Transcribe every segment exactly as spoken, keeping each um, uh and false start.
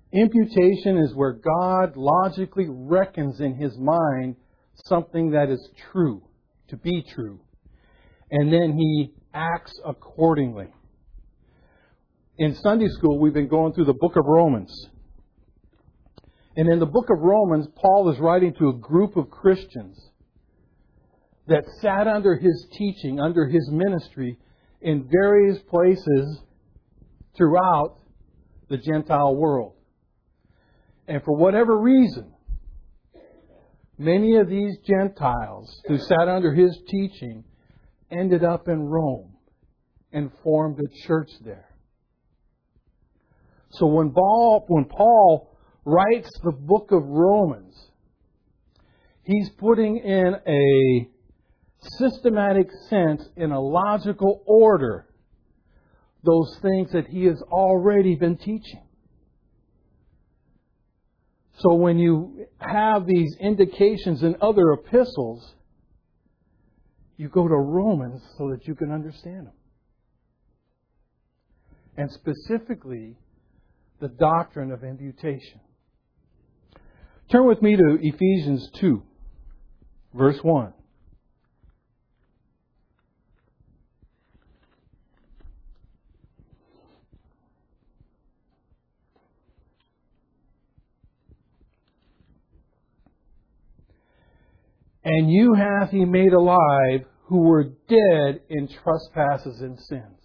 Imputation is where God logically reckons in His mind something that is true, to be true. And then He acts accordingly. In Sunday school, we've been going through the book of Romans. And in the book of Romans, Paul is writing to a group of Christians that sat under his teaching, under his ministry, in various places throughout the Gentile world. And for whatever reason, many of these Gentiles who sat under his teaching ended up in Rome and formed a church there. So when Paul, when Paul writes the book of Romans, he's putting in a systematic sense, in a logical order, those things that he has already been teaching. So when you have these indications in other epistles, you go to Romans so that you can understand them. And specifically, the doctrine of imputation. Turn with me to Ephesians two, verse one. And you hath He made alive who were dead in trespasses and sins,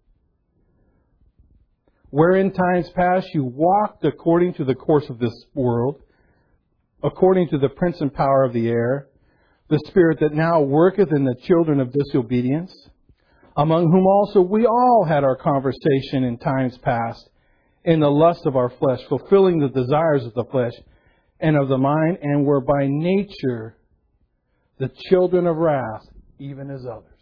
wherein times past you walked according to the course of this world, according to the prince and power of the air, the spirit that now worketh in the children of disobedience, among whom also we all had our conversation in times past, in the lust of our flesh, fulfilling the desires of the flesh and of the mind, and were by nature the children of wrath, even as others.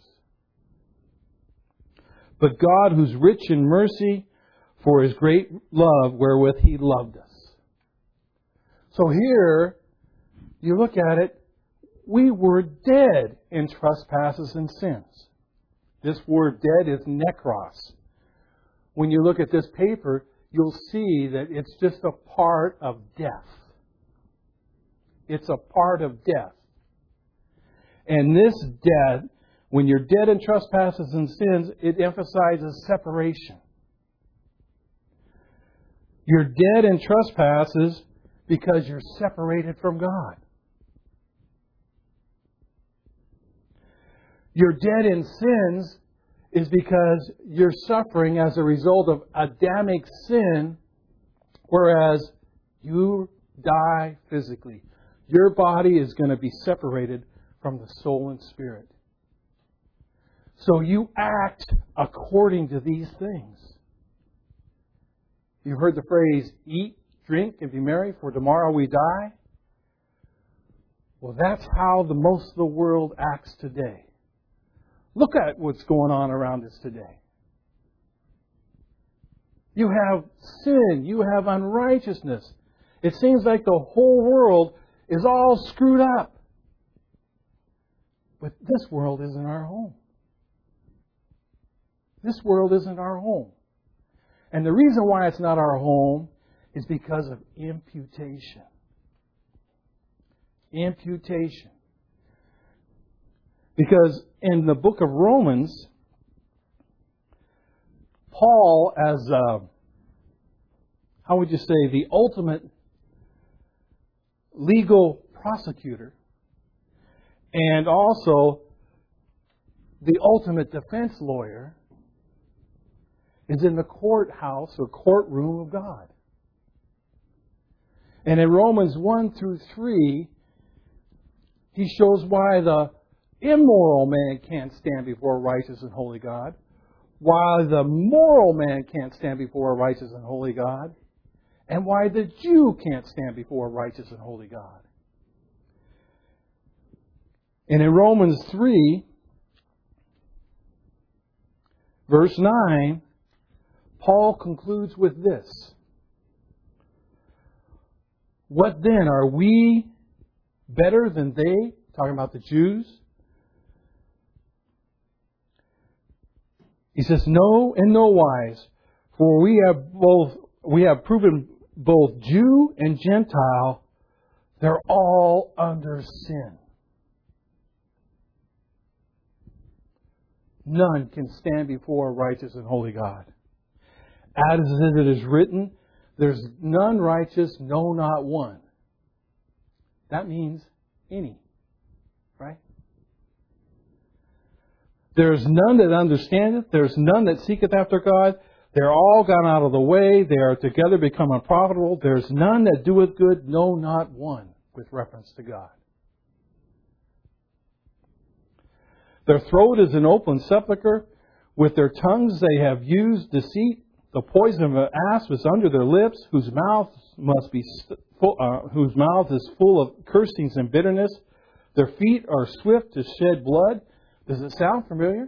But God, who's rich in mercy, for His great love wherewith He loved us. So here, you look at it, we were dead in trespasses and sins. This word dead is nekros. When you look at this paper, you'll see that it's just a part of death. It's a part of death. And this death, when you're dead in trespasses and sins, it emphasizes separation. You're dead in trespasses because you're separated from God. You're dead in sins is because you're suffering as a result of Adamic sin, whereas you die physically. Your body is going to be separated from the soul and spirit. So you act according to these things. You've heard the phrase, eat, drink, and be merry, for tomorrow we die. Well, that's how the most of the world acts today. Look at what's going on around us today. You have sin. You have unrighteousness. It seems like the whole world is all screwed up. But this world isn't our home. This world isn't our home. And the reason why it's not our home is because of imputation. Imputation. Because in the book of Romans, Paul, as a, how would you say, the ultimate legal prosecutor, and also the ultimate defense lawyer, is in the courthouse or courtroom of God. And in Romans one through three, he shows why the immoral man can't stand before a righteous and holy God, why the moral man can't stand before a righteous and holy God, and why the Jew can't stand before a righteous and holy God. And in Romans three, verse nine, Paul concludes with this. What then? Are we better than they? Talking about the Jews. He says, no, in no wise. For we have both, we have proven both Jew and Gentile, they're all under sin. None can stand before a righteous and holy God. As it is written, there's none righteous, no, not one. That means any, right? There's none that understandeth, there's none that seeketh after God. They're all gone out of the way, they are together become unprofitable. There's none that doeth good, no, not one, with reference to God. Their throat is an open sepulchre. With their tongues they have used deceit. The poison of an asp is under their lips, whose mouth must be full, uh, whose mouth is full of cursings and bitterness. Their feet are swift to shed blood. Does it sound familiar?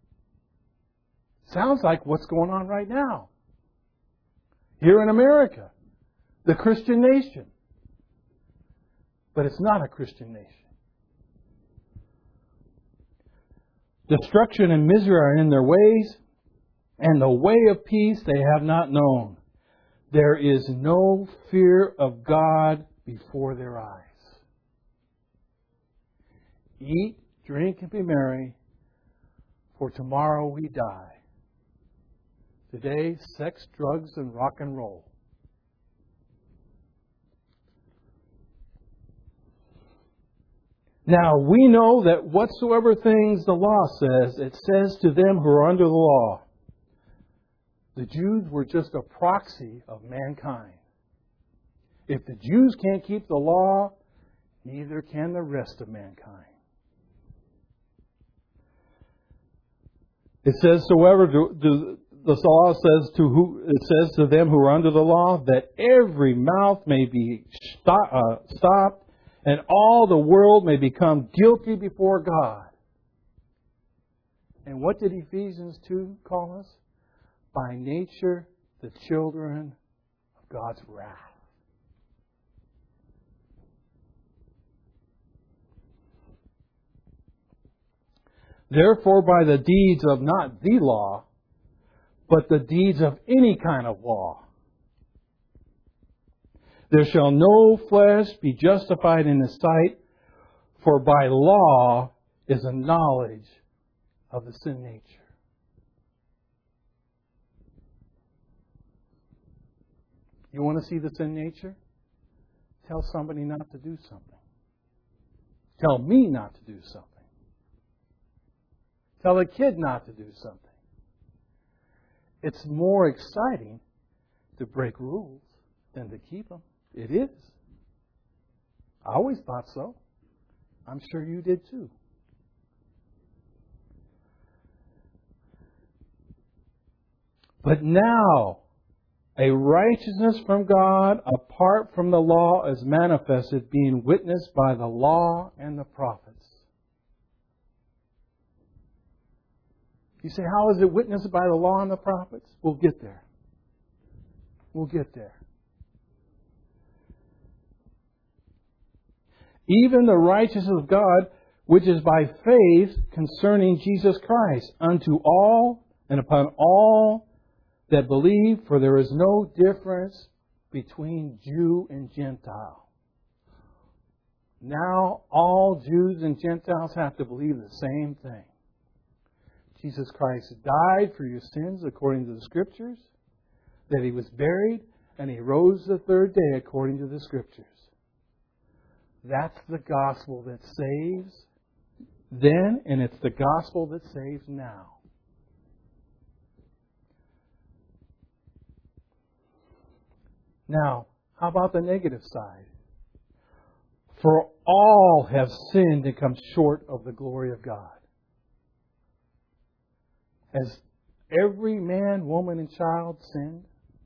Sounds like what's going on right now here in America, the Christian nation. But it's not a Christian nation. Destruction and misery are in their ways, and the way of peace they have not known. There is no fear of God before their eyes. Eat, drink, and be merry, for tomorrow we die. Today, sex, drugs, and rock and roll. Now, we know that whatsoever things the law says, it says to them who are under the law. The Jews were just a proxy of mankind. If the Jews can't keep the law, neither can the rest of mankind. It says, soever do, do, the law says to who it says to them who are under the law, that every mouth may be stop, uh, stopped, and all the world may become guilty before God. And what did Ephesians two call us? By nature, the children of God's wrath. Therefore, by the deeds of not the law, but the deeds of any kind of law, there shall no flesh be justified in His sight, for by law is a knowledge of the sin nature. You want to see the sin nature? Tell somebody not to do something. Tell me not to do something. Tell a kid not to do something. It's more exciting to break rules than to keep them. It is. I always thought so. I'm sure you did too. But now, a righteousness from God apart from the law is manifested, being witnessed by the law and the prophets. You say, how is it witnessed by the law and the prophets? We'll get there. We'll get there. Even the righteousness of God, which is by faith concerning Jesus Christ, unto all and upon all that believe, for there is no difference between Jew and Gentile. Now all Jews and Gentiles have to believe the same thing. Jesus Christ died for your sins according to the Scriptures, that He was buried, and He rose the third day according to the Scriptures. That's the gospel that saves then, and it's the gospel that saves now. Now, how about the negative side? For all have sinned and come short of the glory of God. Has every man, woman, and child sinned?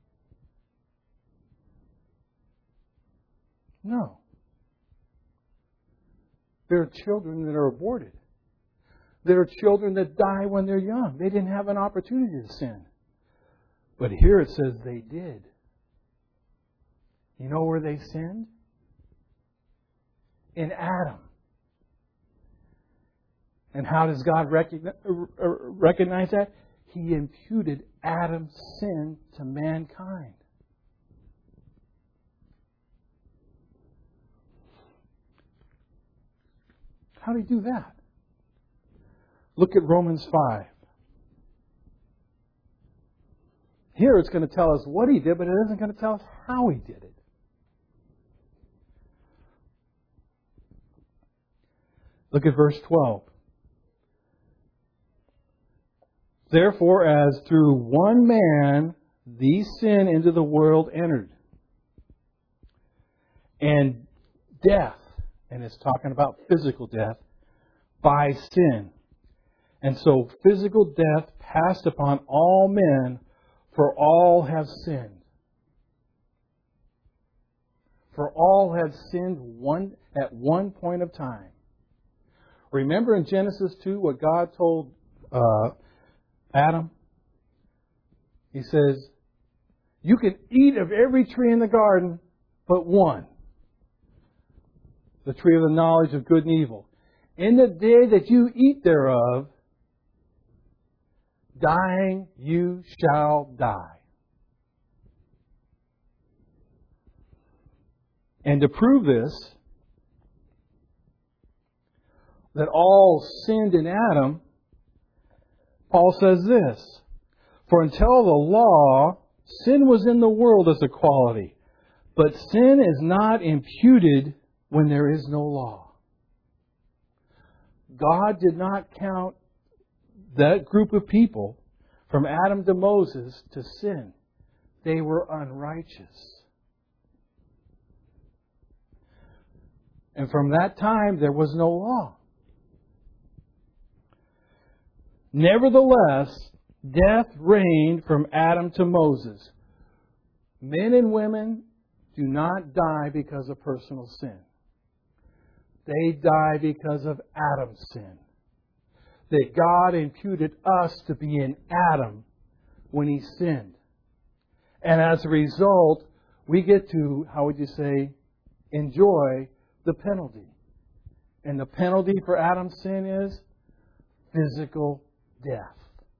No. There are children that are aborted. There are children that die when they're young. They didn't have an opportunity to sin. But here it says they did. You know where they sinned? In Adam. And how does God recognize that? He imputed Adam's sin to mankind. How did he do that? Look at Romans five. Here it's going to tell us what he did, but it isn't going to tell us how he did it. Look at verse twelve. Therefore, as through one man the sin into the world entered, and death, and it's talking about physical death, by sin. And so physical death passed upon all men, for all have sinned. For all have sinned one at one point of time. Remember in Genesis two what God told uh, Adam? He says, you can eat of every tree in the garden but one. The tree of the knowledge of good and evil. In the day that you eat thereof, dying you shall die. And to prove this, that all sinned in Adam, Paul says this, for until the law, sin was in the world as a quality, but sin is not imputed when there is no law. God did not count that group of people from Adam to Moses to sin. They were unrighteous. And from that time, there was no law. Nevertheless, death reigned from Adam to Moses. Men and women do not die because of personal sin. They die because of Adam's sin. That God imputed us to be in Adam when He sinned. And as a result, we get to, how would you say, enjoy the penalty. And the penalty for Adam's sin is physical death.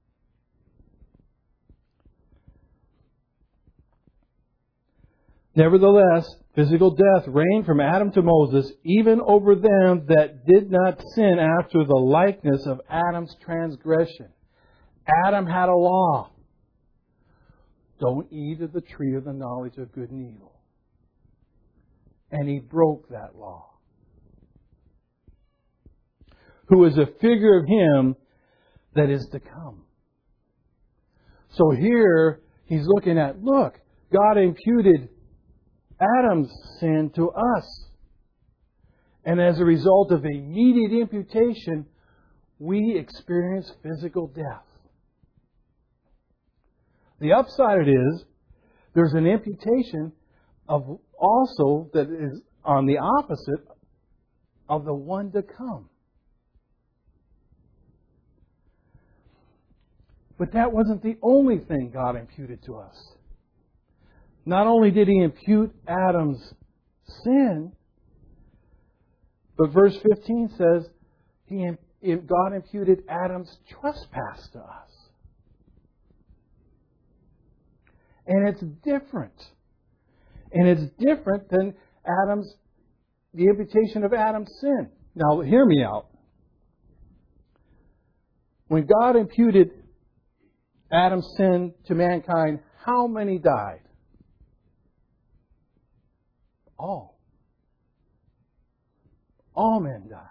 Nevertheless, physical death reigned from Adam to Moses, even over them that did not sin after the likeness of Adam's transgression. Adam had a law. Don't eat of the tree of the knowledge of good and evil. And he broke that law. Who is a figure of Him that is to come. So here, he's looking at, look, God imputed Adam's sin to us. And as a result of immediate imputation, we experience physical death. The upside of it is, there's an imputation of also that is on the opposite of the one to come. But that wasn't the only thing God imputed to us. Not only did He impute Adam's sin, but verse fifteen says he, God imputed Adam's trespass to us. And it's different. And it's different than Adam's, the imputation of Adam's sin. Now, hear me out. When God imputed Adam's sin to mankind, how many died? All. All men die.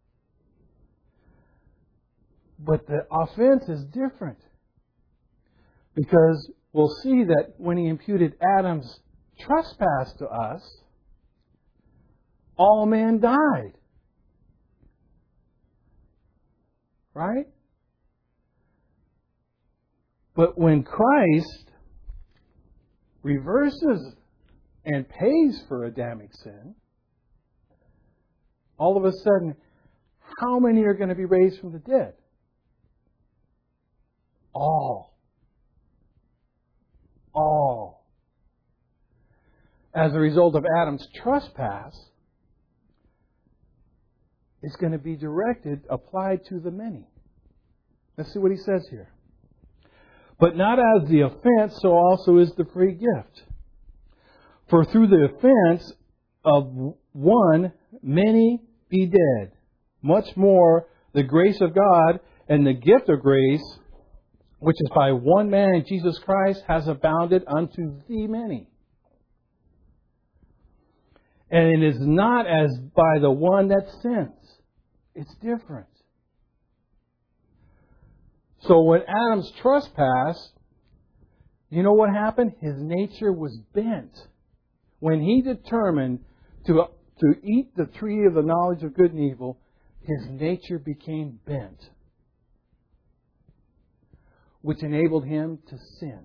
But the offense is different. Because we'll see that when He imputed Adam's trespass to us, all men died. Right? But when Christ reverses and pays for Adamic sin, all of a sudden, how many are going to be raised from the dead? All. All. As a result of Adam's trespass, it's going to be directed, applied to the many. Let's see what he says here. But not as the offense, so also is the free gift. For through the offense of one, many be dead. much more the grace of God and the gift of grace, which is by one man, Jesus Christ, has abounded unto thee many. And it is not as by the one that sins. It's different. So when Adam's trespassed, you know what happened? His nature was bent. When he determined to, to eat the tree of the knowledge of good and evil, his nature became bent, which enabled him to sin.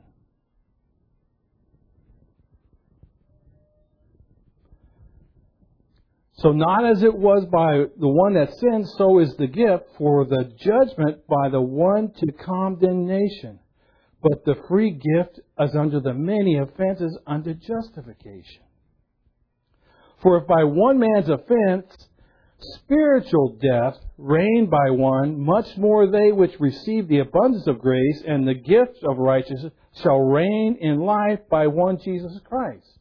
So not as it was by the one that sinned, so is the gift for the judgment by the one to condemnation. But the free gift is under the many offenses unto justification. For if by one man's offense spiritual death reigned by one, much more they which receive the abundance of grace and the gift of righteousness shall reign in life by one Jesus Christ.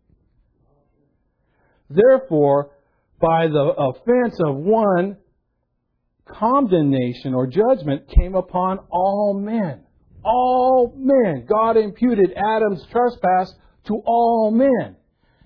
Therefore, by the offense of one, condemnation or judgment came upon all men. All men. God imputed Adam's trespass to all men.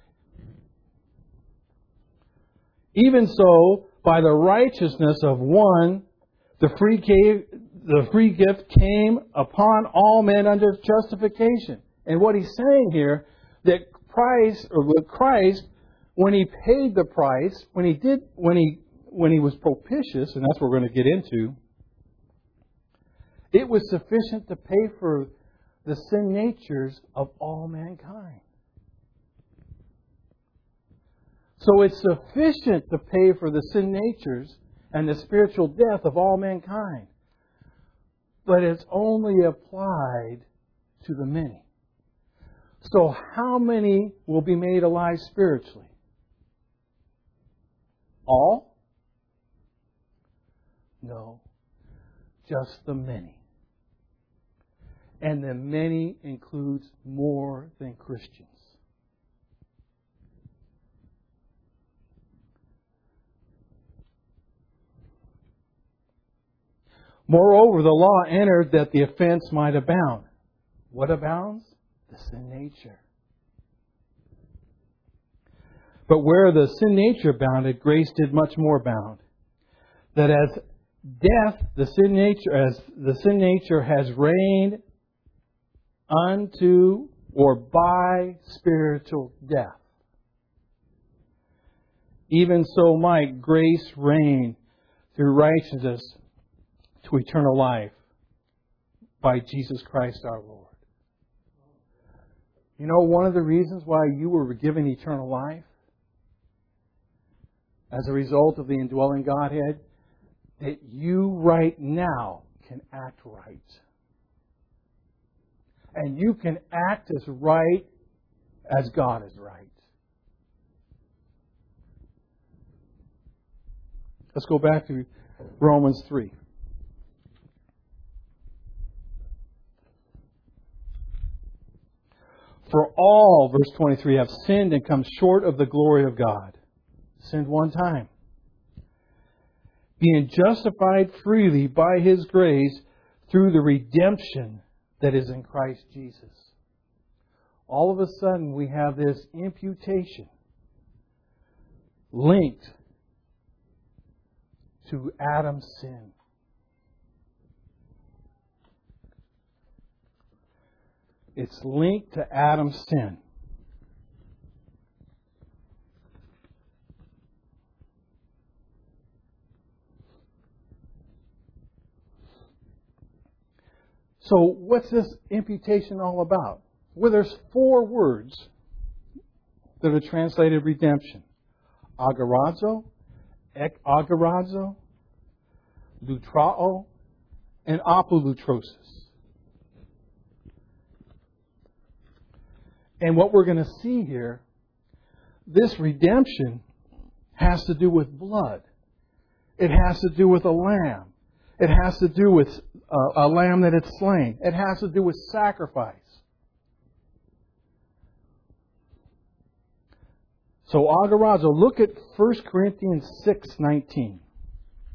Even so, by the righteousness of one, the free, gave, the free gift came upon all men under justification. And what he's saying here, that Christ, or with Christ, when he paid the price, when he did, when he when he was propitious, and that's what we're going to get into, it was sufficient to pay for the sin natures of all mankind. So it's sufficient to pay for the sin natures and the spiritual death of all mankind. But it's only applied to the many. So how many will be made alive spiritually? All? No. Just the many. And the many includes more than Christians. Moreover, the law entered that the offense might abound. What abounds? The sin nature. But where the sin nature abounded, grace did much more abound. That as death, the sin nature, as the sin nature has reigned unto or by spiritual death, even so might grace reign through righteousness to eternal life by Jesus Christ our Lord. You know, one of the reasons why you were given eternal life as a result of the indwelling Godhead, that you right now can act right. And you can act as right as God is right. Let's go back to Romans three. For all, verse twenty-three, have sinned and come short of the glory of God. Sinned one time. Being justified freely by His grace through the redemption that is in Christ Jesus. All of a sudden we have this imputation linked to Adam's sin. It's linked to Adam's sin. So what's this imputation all about? Well, there's four words that are translated redemption. Agorazo, ek agorazo, lutrao, and apolutrosis. And what we're going to see here, this redemption has to do with blood. It has to do with a lamb. It has to do with a, a lamb that it's slain. It has to do with sacrifice. So agorazo, look at First Corinthians six nineteen.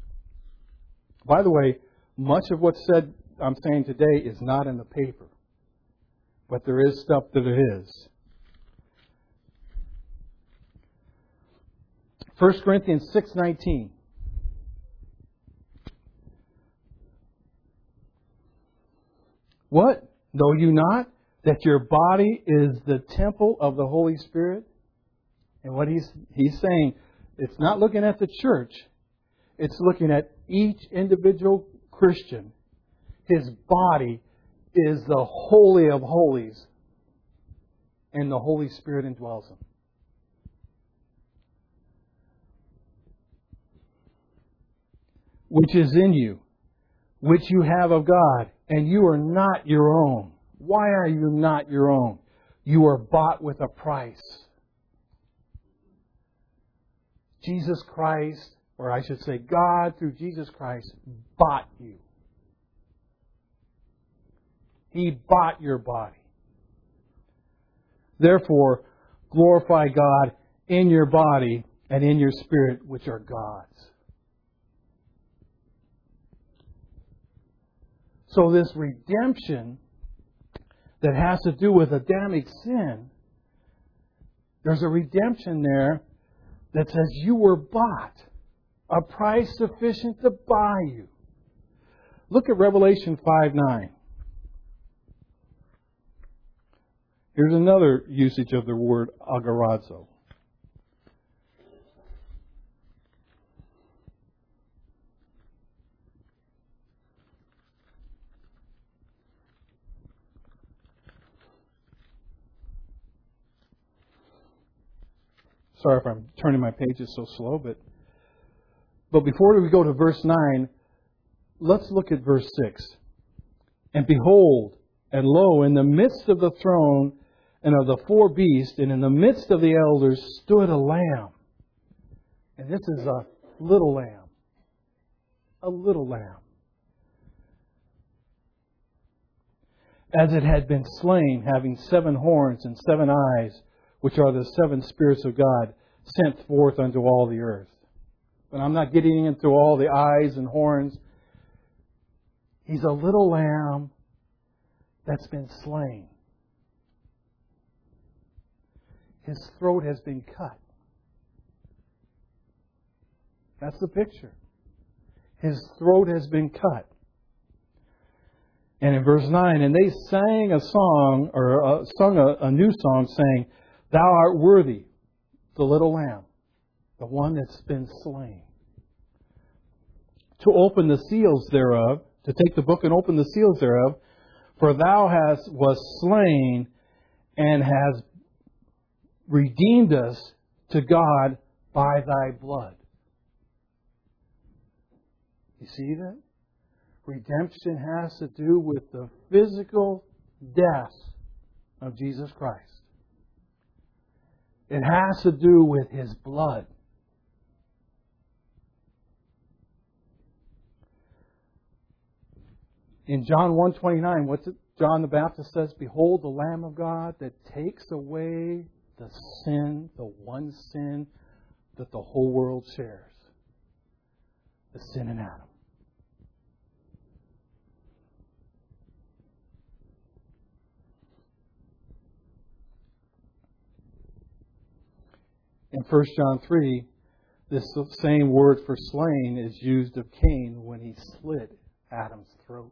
By the way, much of what's said, I'm saying today, is not in the paper. But there is stuff that it is. First Corinthians six nineteen. What? Know you not that your body is the temple of the Holy Spirit? And what he's he's saying, it's not looking at the church. It's looking at each individual Christian. His body is the Holy of Holies. And the Holy Spirit indwells him. Which is in you, which you have of God, and you are not your own. Why are you not your own? You are bought with a price. Jesus Christ, or I should say God through Jesus Christ, bought you. He bought your body. Therefore, glorify God in your body and in your spirit, which are God's. So this redemption that has to do with Adamic sin, there's a redemption there that says you were bought. A price sufficient to buy you. Look at Revelation five nine. Here's another usage of the word agorazo. Sorry if I'm turning my pages so slow, but but before we go to verse nine, let's look at verse six. And behold, and lo, in the midst of the throne and of the four beasts, and in the midst of the elders, stood a lamb. And this is a little lamb. A little lamb. As it had been slain, having seven horns and seven eyes, which are the seven spirits of God, sent forth unto all the earth. But I'm not getting into all the eyes and horns. He's a little lamb that's been slain. His throat has been cut. That's the picture. His throat has been cut. And in verse nine, and they sang a song, or uh, sung a, a new song, saying, Thou art worthy, the little lamb, the one that's been slain, to open the seals thereof, to take the book and open the seals thereof, for thou hast was slain and has redeemed us to God by thy blood. You see that? Redemption has to do with the physical death of Jesus Christ. It has to do with His blood. In John one twenty-nine, what's it? John the Baptist says, Behold the Lamb of God that takes away the sin, the one sin that the whole world shares. The sin in Adam. In First John three, this same word for slain is used of Cain when he slit Adam's throat.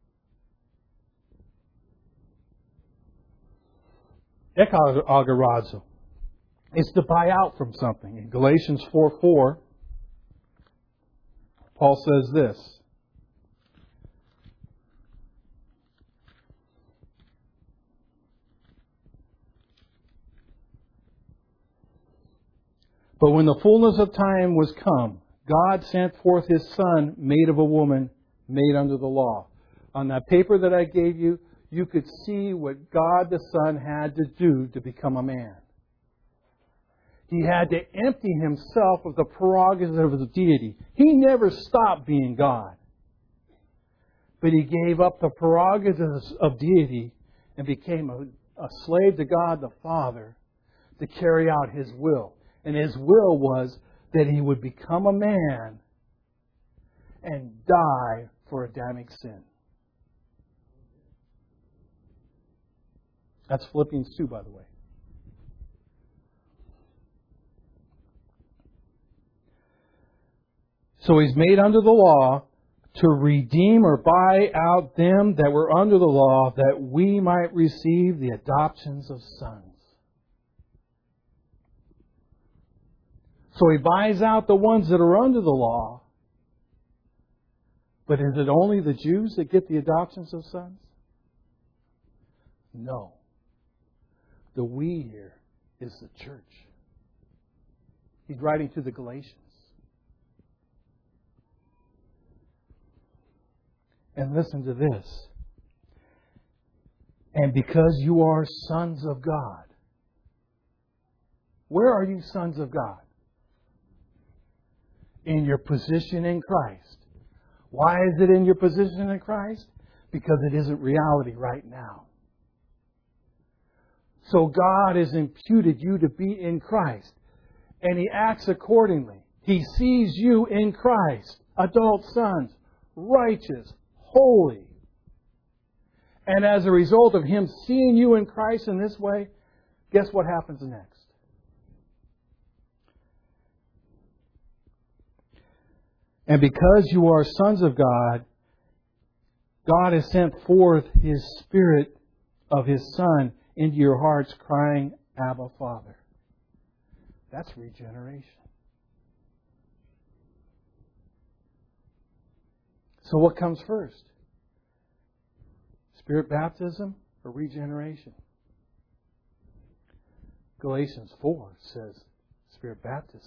Ekagorazo is to buy out from something. In Galatians four four, Paul says this. But when the fullness of time was come, God sent forth His Son, made of a woman, made under the law. On that paper that I gave you, you could see what God the Son had to do to become a man. He had to empty Himself of the prerogatives of deity. He never stopped being God. But He gave up the prerogatives of deity and became a, a slave to God the Father to carry out His will. And His will was that He would become a man and die for Adamic sin. That's Philippians two, by the way. So He's made under the law to redeem or buy out them that were under the law, that we might receive the adoptions of sons. So He buys out the ones that are under the law. But is it only the Jews that get the adoptions of sons? No. The we here is the church. He's writing to the Galatians. And listen to this. And because you are sons of God. Where are you sons of God? In your position in Christ. Why is it in your position in Christ? Because it isn't reality right now. So God has imputed you to be in Christ. And He acts accordingly. He sees you in Christ. Adult sons. Righteous. Holy. And as a result of Him seeing you in Christ in this way, guess what happens next? And because you are sons of God, God has sent forth His Spirit of His Son into your hearts, crying, Abba, Father. That's regeneration. So what comes first? Spirit baptism or regeneration? Galatians four says Spirit baptism.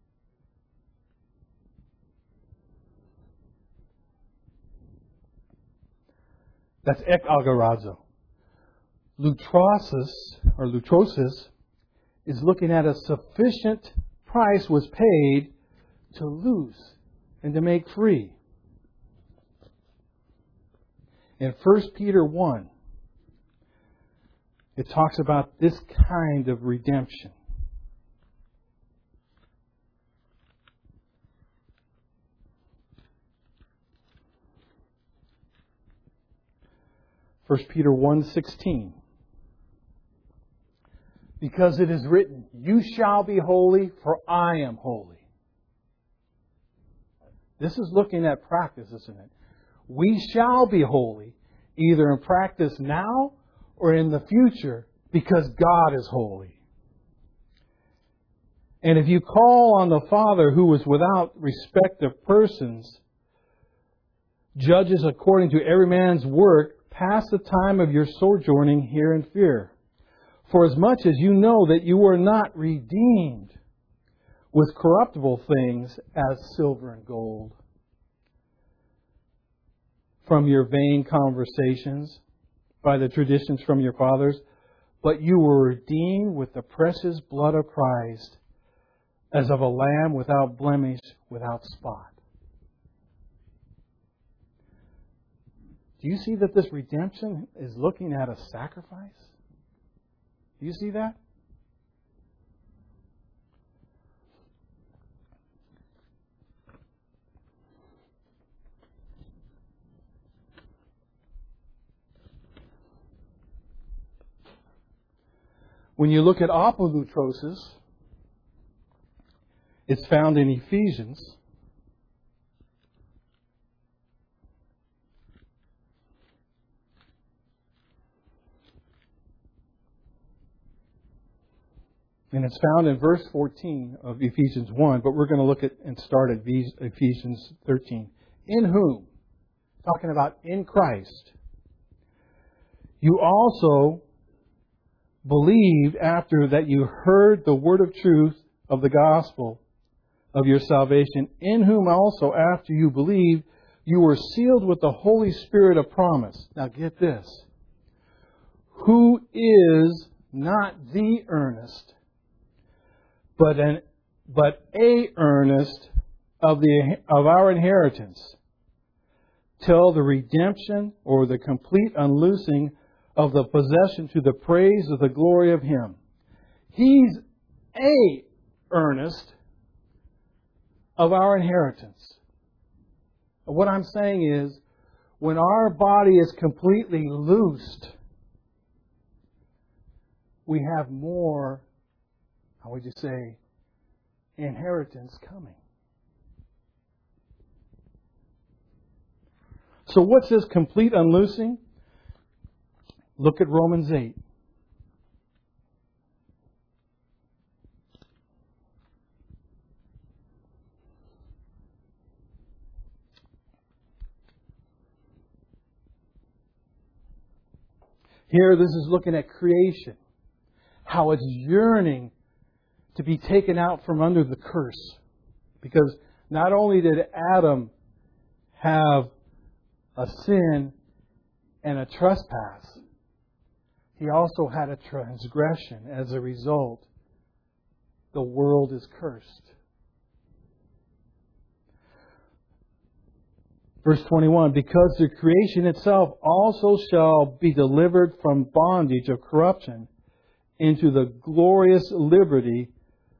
That's ek agorazo. Lutrosis, or lutrosis, is looking at a sufficient price was paid to loose and to make free. In First Peter one, it talks about this kind of redemption. First Peter one sixteen. Because it is written, you shall be holy, for I am holy. This is looking at practice, isn't it? We shall be holy, either in practice now or in the future, because God is holy. And if you call on the Father who is without respect of persons, judges according to every man's work, pass the time of your sojourning here in fear. For as much as you know that you were not redeemed with corruptible things as silver and gold from your vain conversations by the traditions from your fathers, but you were redeemed with the precious blood of Christ, as of a lamb without blemish, without spot. Do you see that this redemption is looking at a sacrifice? Do you see that? When you look at apolutrosis, it's found in Ephesians. And it's found in verse fourteen of Ephesians one, but we're going to look at and start at Ephesians thirteen. In whom, talking about in Christ, you also believed after that you heard the word of truth of the gospel of your salvation, in whom also after you believed, you were sealed with the Holy Spirit of promise. Now get this. Who is not the earnest, but an but a earnest of the of our inheritance, till the redemption or the complete unloosing of the possession to the praise of the glory of Him. He's a earnest of our inheritance. What I'm saying is, when our body is completely loosed, we have more, how would you say, inheritance coming. So what's this complete unloosing? Look at Romans eight. Here, this is looking at creation. How it's yearning to be taken out from under the curse. Because not only did Adam have a sin and a trespass, he also had a transgression. As a result, the world is cursed. Verse twenty-one, because the creation itself also shall be delivered from bondage of corruption into the glorious liberty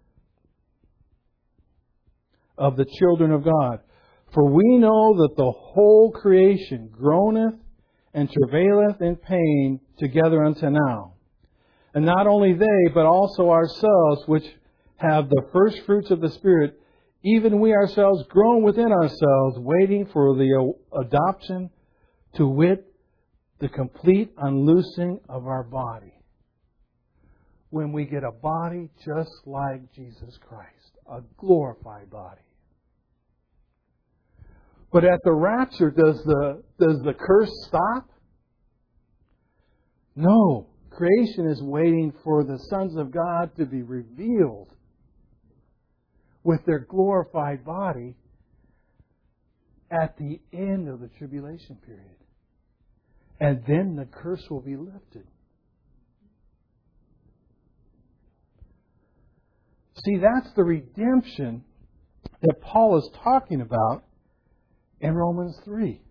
of the children of God. For we know that the whole creation groaneth and travaileth in pain together unto now. And not only they, but also ourselves, which have the first fruits of the Spirit, even we ourselves groan within ourselves, waiting for the adoption, to wit, the complete unloosing of our body. When we get a body just like Jesus Christ, a glorified body. But at the rapture, does the, does the curse stop? No. Creation is waiting for the sons of God to be revealed with their glorified body at the end of the tribulation period. And then the curse will be lifted. See, that's the redemption that Paul is talking about in Romans three.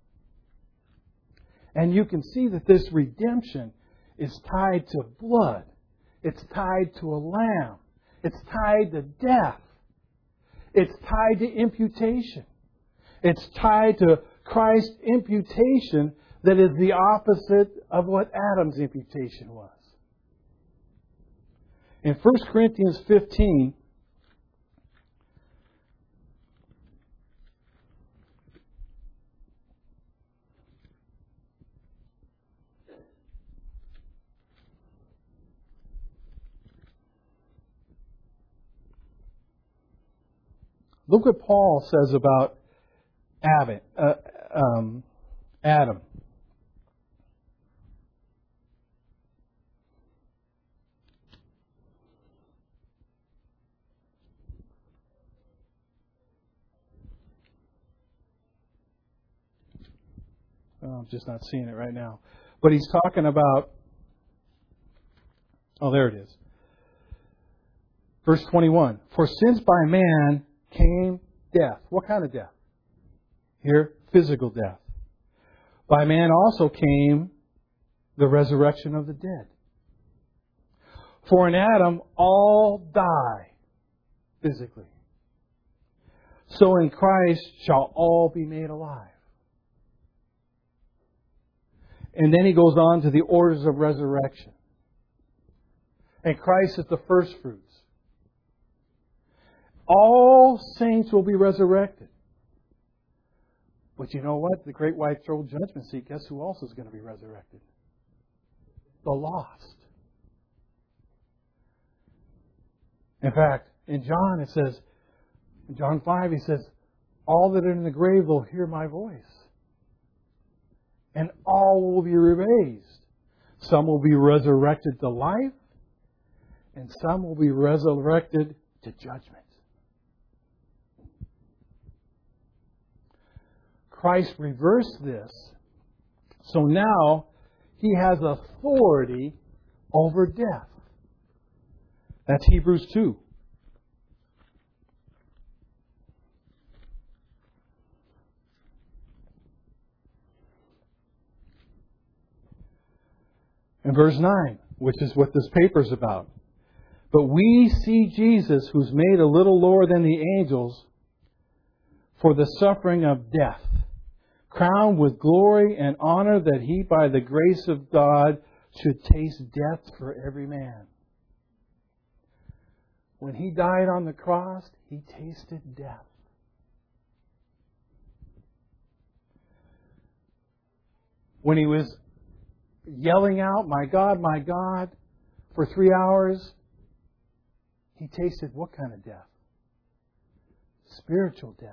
And you can see that this redemption is tied to blood. It's tied to a lamb. It's tied to death. It's tied to imputation. It's tied to Christ's imputation that is the opposite of what Adam's imputation was. In First Corinthians fifteen, look what Paul says about Adam. Uh, um, Adam. Oh, I'm just not seeing it right now. But he's talking about... Oh, there it is. Verse twenty-one. For since by man came death. What kind of death? Here, physical death. By man also came the resurrection of the dead. For in Adam all die physically. So in Christ shall all be made alive. And then he goes on to the orders of resurrection. And Christ is the first fruits. All saints will be resurrected. But you know what? The great white throne judgment seat, guess who else is going to be resurrected? The lost. In fact, in John it says, in John five he says, all that are in the grave will hear my voice. And all will be raised. Some will be resurrected to life, and some will be resurrected to judgment. Christ reversed this, so now He has authority over death. That's Hebrews two. In verse nine, which is what this paper is about. But we see Jesus, who's made a little lower than the angels, for the suffering of death, crowned with glory and honor, that He, by the grace of God, should taste death for every man. When He died on the cross, He tasted death. When He was yelling out, "My God, my God," for three hours, He tasted what kind of death? Spiritual death.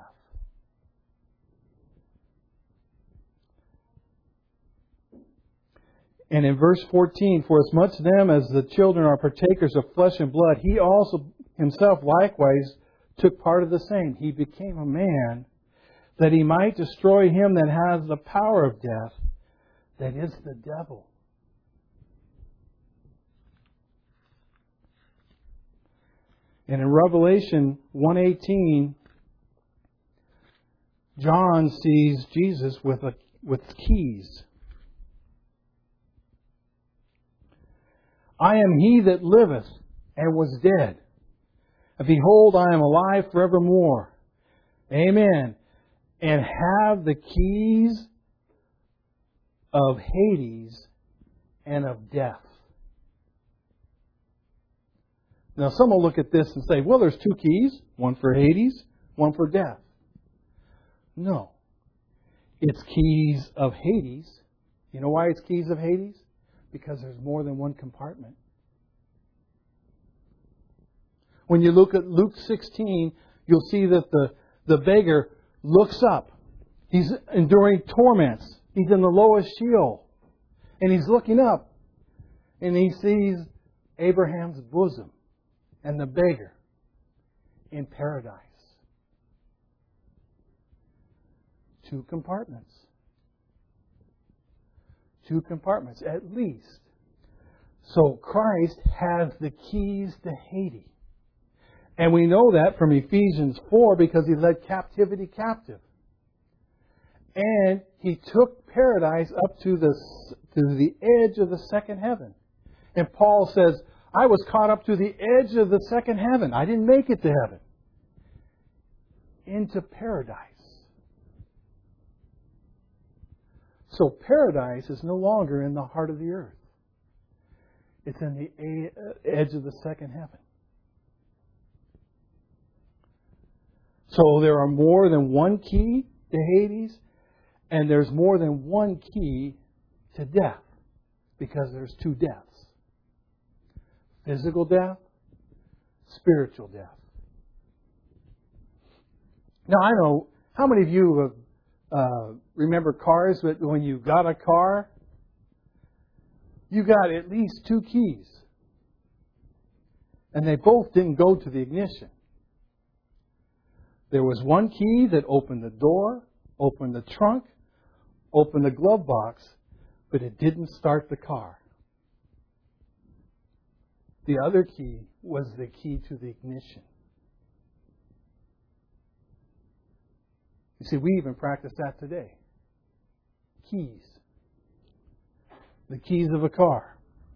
And in verse fourteen, "For as much them as the children are partakers of flesh and blood, He also Himself likewise took part of the same. He became a man, that He might destroy him that has the power of death, that is the devil." And in Revelation one eighteen, John sees Jesus with a, with keys. "I am He that liveth and was dead. And behold, I am alive forevermore. Amen. And have the keys of Hades and of death." Now, some will look at this and say, well, there's two keys, one for Hades, one for death. No. It's keys of Hades. You know why it's keys of Hades? Because there's more than one compartment. When you look at Luke sixteen, you'll see that the, the beggar looks up. He's enduring torments. He's in the lowest Sheol. And he's looking up. And he sees Abraham's bosom and the beggar in paradise. Two compartments. Two compartments, at least. So Christ has the keys to Hades. And we know that from Ephesians four, because He led captivity captive. And He took paradise up to the, to the edge of the second heaven. And Paul says, I was caught up to the edge of the second heaven. I didn't make it to heaven. Into paradise. So paradise is no longer in the heart of the earth. It's in the edge of the second heaven. So there are more than one key to Hades, and there's more than one key to death, because there's two deaths. Physical death, spiritual death. Now, I know, how many of you have, uh, remember cars, but when you got a car, you got at least two keys. And they both didn't go to the ignition. There was one key that opened the door, opened the trunk, opened the glove box, but it didn't start the car. The other key was the key to the ignition. You see, we even practice that today. Keys. The keys of a car.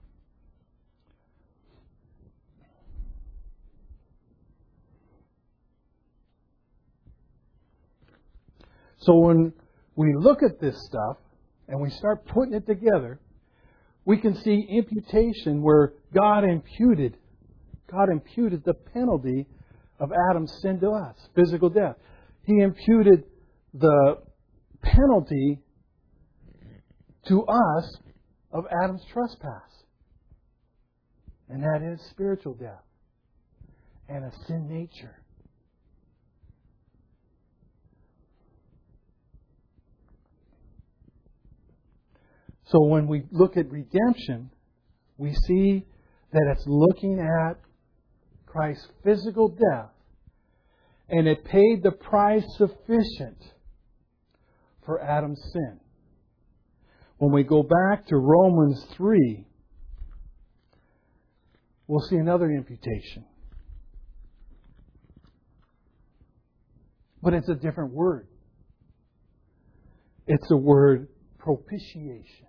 So when we look at this stuff and we start putting it together, we can see imputation where God imputed, God imputed the penalty of Adam's sin to us, physical death. He imputed the penalty to us of Adam's trespass. And that is spiritual death and a sin nature. So when we look at redemption, we see that it's looking at Christ's physical death, and it paid the price sufficient for Adam's sin. When we go back to Romans three, we'll see another imputation. But it's a different word. It's the word propitiation.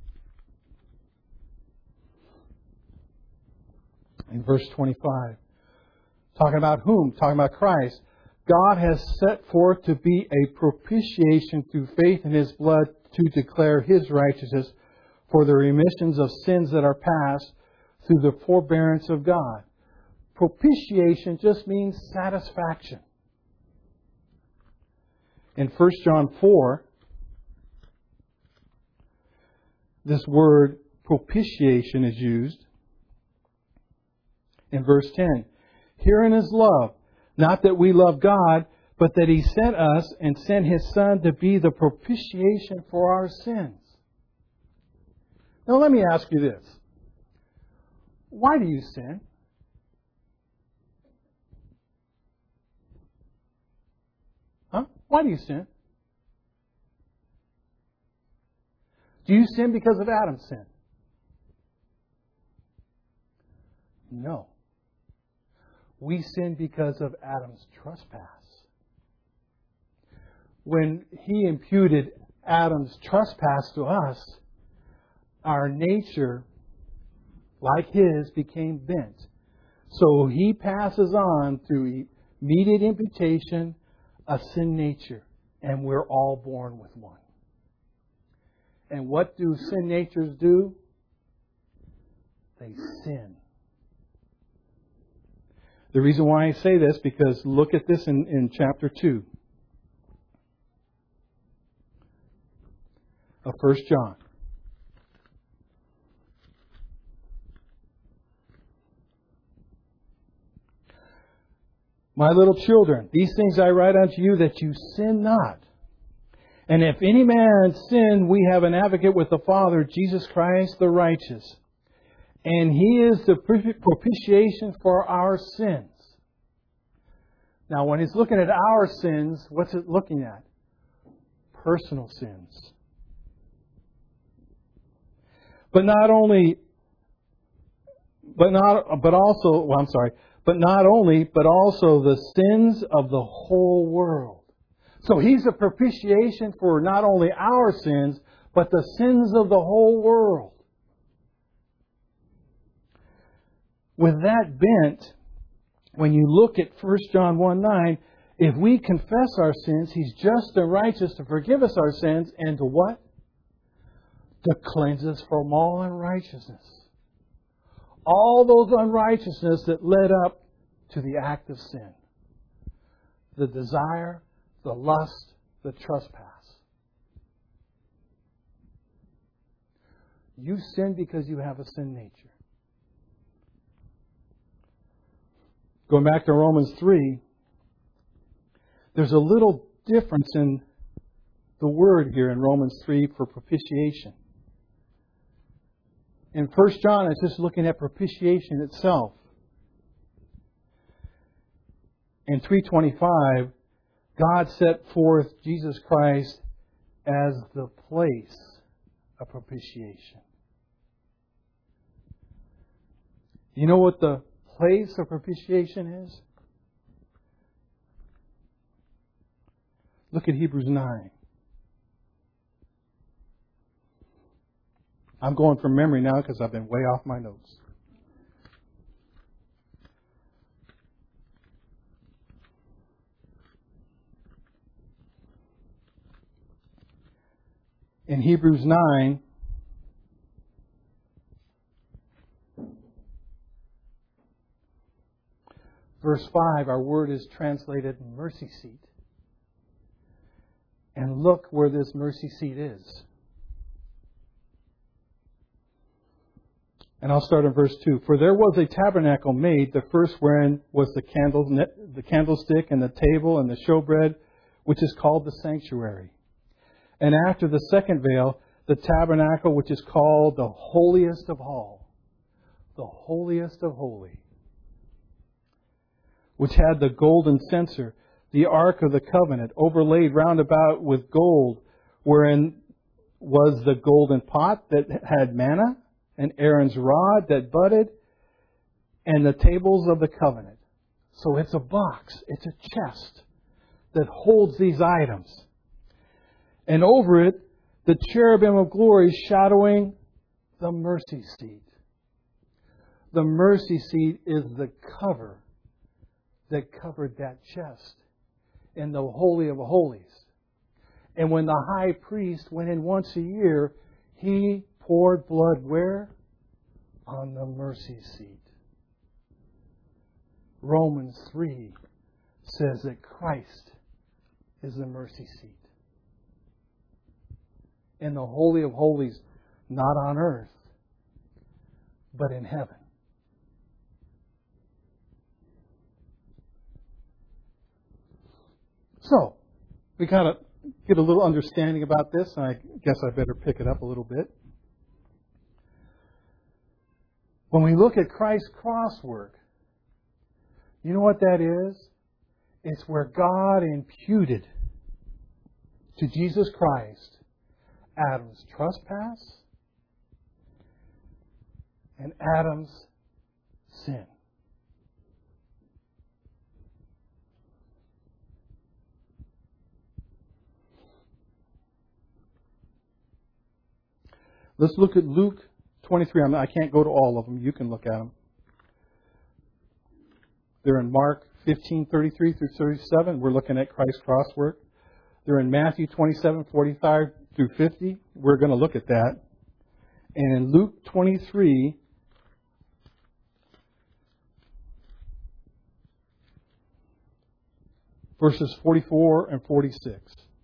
In verse twenty-five, Talking about whom? Talking about Christ. God has set forth to be a propitiation through faith in His blood to declare His righteousness for the remissions of sins that are past through the forbearance of God. Propitiation just means satisfaction. In First John four, this word propitiation is used. In verse ten, herein is love, not that we love God, but that He sent us and sent His Son to be the propitiation for our sins. Now let me ask you this. Why do you sin? Huh? Why do you sin? Do you sin because of Adam's sin? No. We sin because of Adam's trespass. When He imputed Adam's trespass to us, our nature, like his, became bent. So He passes on through immediate imputation a sin nature, and we're all born with one. And what do sin natures do? They sin. The reason why I say this, because look at this in, in chapter two of First John. My little children, these things I write unto you that you sin not. And if any man sin, we have an advocate with the Father, Jesus Christ the righteous. And He is the propitiation for our sins. Now, when He's looking at our sins, what's it looking at? Personal sins. But not only, but not, but also, well, I'm sorry, but not only, but also the sins of the whole world. So He's a propitiation for not only our sins, but the sins of the whole world. With that bent, when you look at First John one nine, if we confess our sins, He's just and righteous to forgive us our sins and to what? To cleanse us from all unrighteousness. All those unrighteousness that led up to the act of sin. The desire, the lust, the trespass. You sin because you have a sin nature. Going back to Romans three, there's a little difference in the word here in Romans three for propitiation. In First John, it's just looking at propitiation itself. In three twenty-five, God set forth Jesus Christ as the place of propitiation. You know what the place of propitiation is? Look at Hebrews nine. I'm going from memory now because I've been way off my notes. In Hebrews nine, verse five, our word is translated mercy seat. And look where this mercy seat is. And I'll start in verse two. For there was a tabernacle made, the first wherein was the candle, the candlestick and the table and the showbread, which is called the sanctuary. And after the second veil, the tabernacle, which is called the holiest of all. The holiest of holy. Which had the golden censer, the ark of the covenant, overlaid round about with gold, wherein was the golden pot that had manna, and Aaron's rod that budded, and the tables of the covenant. So it's a box, it's a chest that holds these items. And over it, the cherubim of glory shadowing the mercy seat. The mercy seat is the cover that covered that chest in the Holy of Holies. And when the high priest went in once a year, he poured blood where? On the mercy seat. Romans three says that Christ is the mercy seat. In the Holy of Holies, not on earth, but in heaven. So, we kind of get a little understanding about this, and I guess I better pick it up a little bit. When we look at Christ's cross work, you know what that is? It's where God imputed to Jesus Christ Adam's trespass and Adam's sin. Let's look at Luke twenty-three. I, mean, I can't go to all of them. You can look at them. They're in Mark fifteen thirty-three through thirty-seven. We're looking at Christ's cross work. They're in Matthew twenty-seven forty-five through fifty. We're going to look at that. And in Luke twenty-three, verses forty-four and forty-six.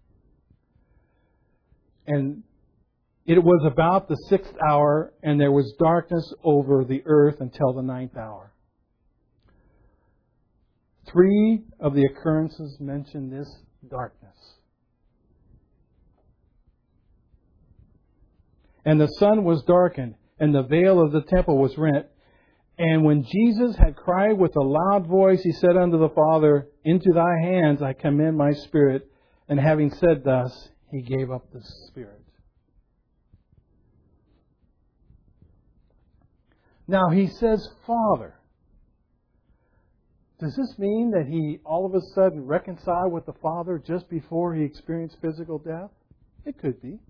And it was about the sixth hour, and there was darkness over the earth until the ninth hour. Three of the occurrences mention this darkness. And the sun was darkened, and the veil of the temple was rent. And when Jesus had cried with a loud voice, he said unto the Father, Into thy hands I commend my spirit. And having said thus, he gave up the spirit. Now he says, Father. Does this mean that he all of a sudden reconciled with the Father just before he experienced physical death? It could be.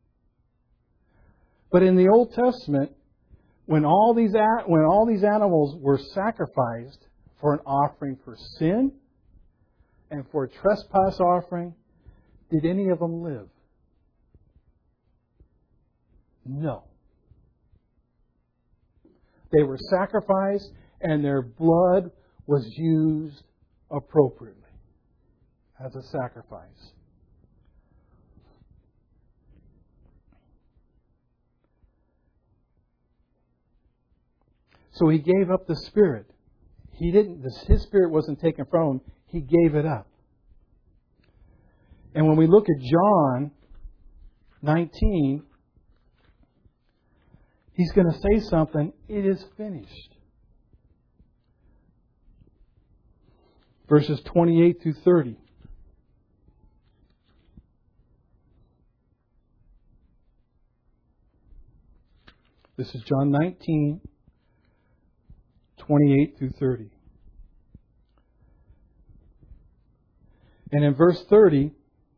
But in the Old Testament, when all these when all these animals were sacrificed for an offering for sin and for a trespass offering, did any of them live? No. They were sacrificed and their blood was used appropriately as a sacrifice. So he gave up the Spirit. He didn't. His Spirit wasn't taken from him. He gave it up. And when we look at John nineteen, he's going to say something. It is finished. Verses twenty-eight through thirty. This is John nineteen. twenty-eight through thirty. And in verse thirty,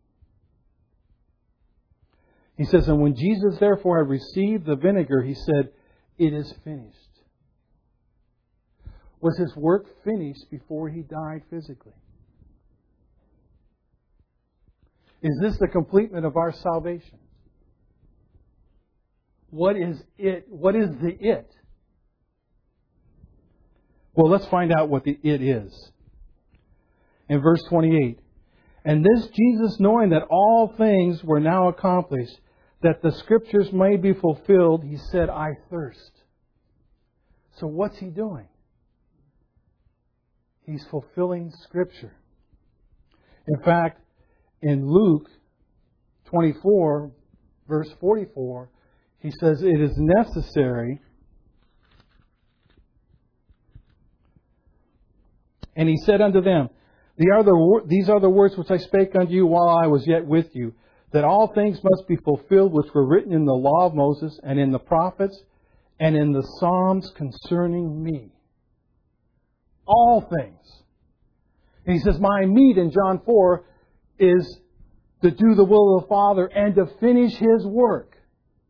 he says, And when Jesus therefore had received the vinegar, he said, It is finished. Was his work finished before he died physically? Is this the completement of our salvation? What is it? What is the it? Well, let's find out what the it is. In verse twenty-eight, And this Jesus, knowing that all things were now accomplished, that the Scriptures may be fulfilled, he said, I thirst. So what's he doing? He's fulfilling Scripture. In fact, in Luke twenty-four, verse forty-four, he says, It is necessary. And he said unto them, These are the words which I spake unto you while I was yet with you, that all things must be fulfilled which were written in the law of Moses, and in the prophets, and in the Psalms concerning me. All things. And he says, My meat in John four is to do the will of the Father and to finish His work.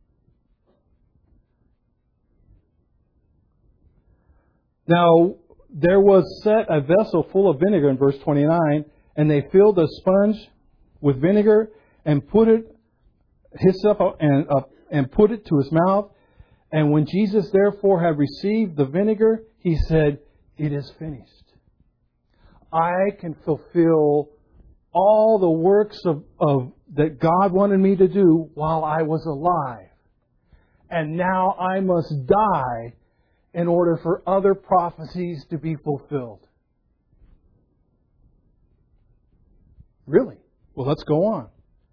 Now, there was set a vessel full of vinegar in verse twenty-nine, and they filled a sponge with vinegar and put it hyssop and uh, and put it to his mouth. And when Jesus therefore had received the vinegar, he said, "It is finished." I can fulfill all the works of, of that God wanted me to do while I was alive. And now I must die in order for other prophecies to be fulfilled. Really? Well, let's go on.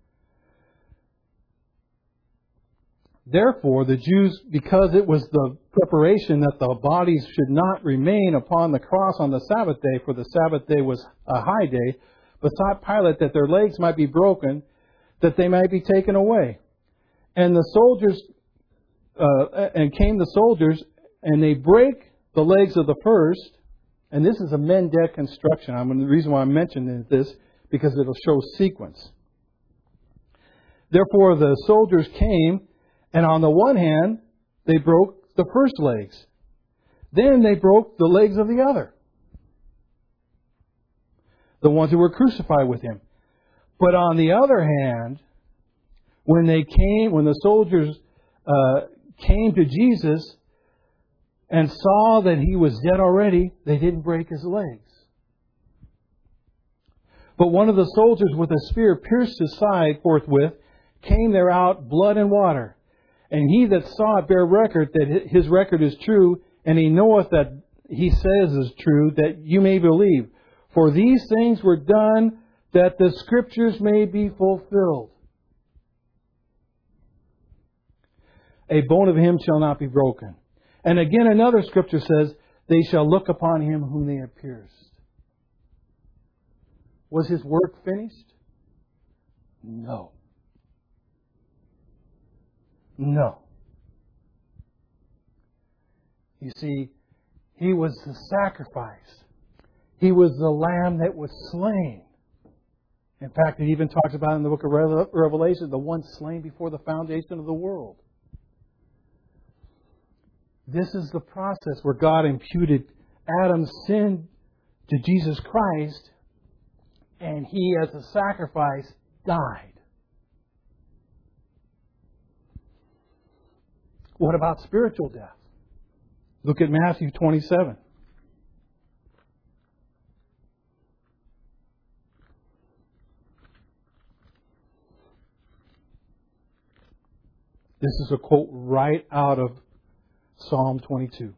Therefore, the Jews, because it was the preparation that the bodies should not remain upon the cross on the Sabbath day, for the Sabbath day was a high day, besought Pilate that their legs might be broken, that they might be taken away. And the soldiers, uh, and came the soldiers, and they break the legs of the first. And this is a Mendeck construction. I mean, the reason why I'm mentioning this, because it'll show sequence. Therefore, the soldiers came, and on the one hand, they broke the first legs. Then they broke the legs of the other. The ones who were crucified with him. But on the other hand, when they came, when the soldiers uh, came to Jesus and saw that he was dead already, they didn't break his legs. But one of the soldiers with a spear pierced his side forthwith, came there out blood and water. And he that saw it bare record that his record is true, and he knoweth that he says is true, that you may believe. For these things were done that the Scriptures may be fulfilled. A bone of him shall not be broken. And again another Scripture says, they shall look upon him whom they have pierced. Was his work finished? No. No. You see, he was the sacrifice. He was the lamb that was slain. In fact, it even talks about in the book of Revelation, the one slain before the foundation of the world. This is the process where God imputed Adam's sin to Jesus Christ, and he, as a sacrifice, died. What about spiritual death? Look at Matthew twenty-seven. This is a quote right out of Psalm twenty-two.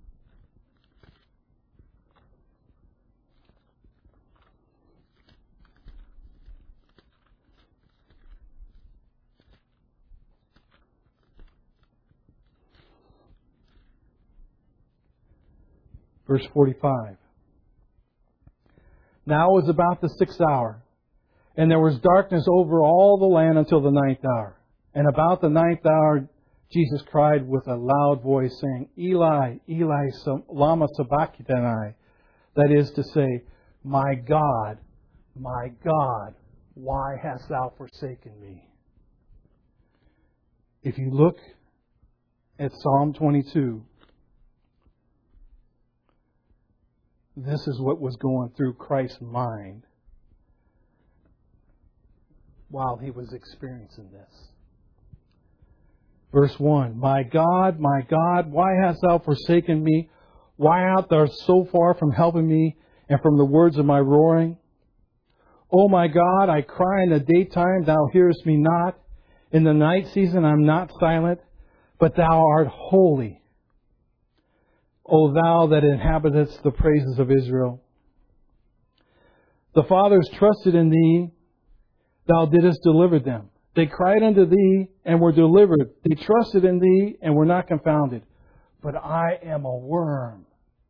Verse forty-five. Now it was about the sixth hour, and there was darkness over all the land until the ninth hour. And about the ninth hour, Jesus cried with a loud voice, saying, Eli, Eli, lama sabachthani. That is to say, my God, my God, why hast thou forsaken me? If you look at Psalm twenty-two, this is what was going through Christ's mind while he was experiencing this. Verse one, my God, my God, why hast thou forsaken me? Why art thou so far from helping me and from the words of my roaring? O my God, I cry in the daytime, thou hearest me not. In the night season I'm not silent, but thou art holy. O thou that inhabitest the praises of Israel. The fathers trusted in thee, thou didst deliver them. They cried unto thee and were delivered. They trusted in thee and were not confounded. But I am a worm,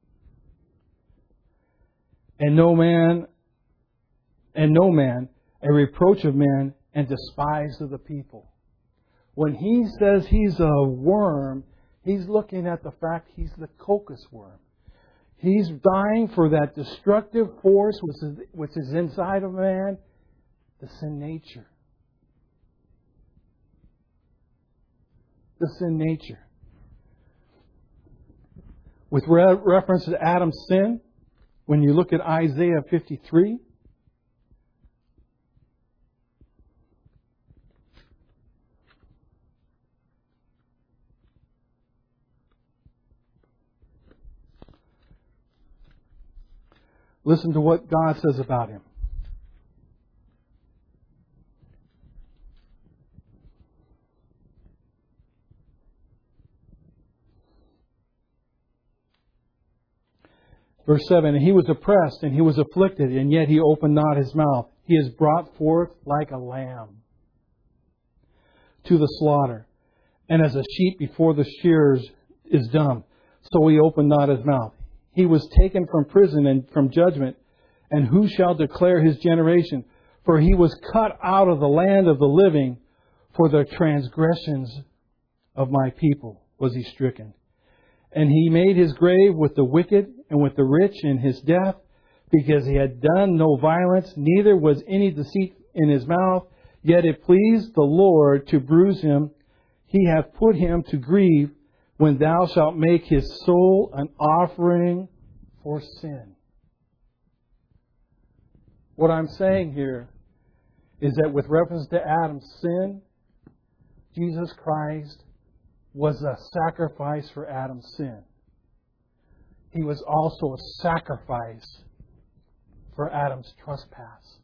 and no man, and no man, a reproach of men, and despised of the people. When he says he's a worm, he's looking at the fact he's the coccus worm. He's dying for that destructive force which is, which is inside of man, the sin nature. The sin nature. With re- reference to Adam's sin, When you look at Isaiah fifty-three, listen to what God says about Him. Verse seven, and He was oppressed and He was afflicted, and yet He opened not His mouth. He is brought forth like a lamb to the slaughter, and as a sheep before the shearers is dumb, so He opened not His mouth. He was taken from prison and from judgment, and who shall declare His generation? For He was cut out of the land of the living, for the transgressions of my people was He stricken. And He made His grave with the wicked and with the rich in His death, because He had done no violence, neither was any deceit in His mouth. Yet it pleased the Lord to bruise Him. He hath put Him to grief, when Thou shalt make His soul an offering for sin. What I'm saying here is that with reference to Adam's sin, Jesus Christ was a sacrifice for Adam's sin. He was also a sacrifice for Adam's trespass.